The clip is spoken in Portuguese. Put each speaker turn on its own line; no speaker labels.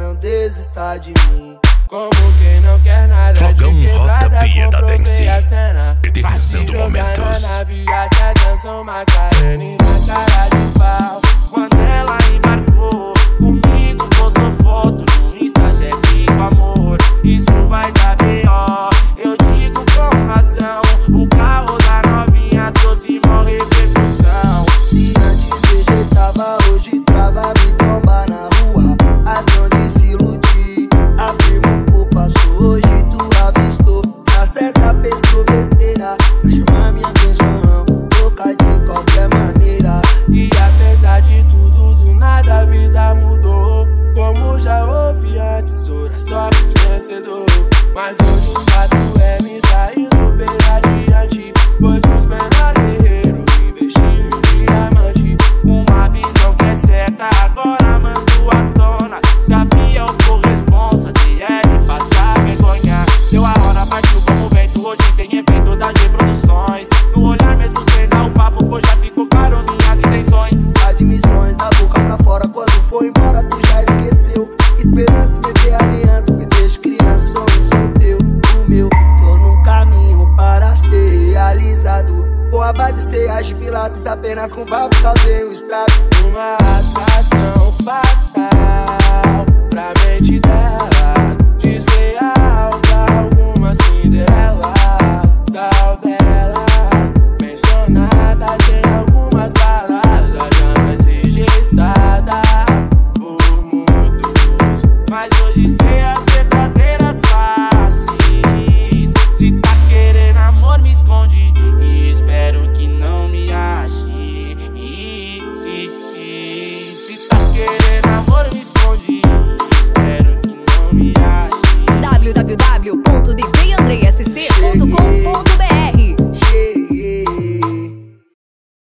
não desista de mim. Como quem não quer nada.
Fogão
de quebrada,
Rodapia da
comprovei
Dance,
a cena.
eternizando momentos.
Na via que a dança Macarena e na cara de pau.
Quando ela embarcou comigo, postou foto no Insta, chefe com amor. Isso vai dar B.O. Eu digo com razão, o carro da novinha trouxe mó repercussão.
Se antes vegetava, hoje trava, me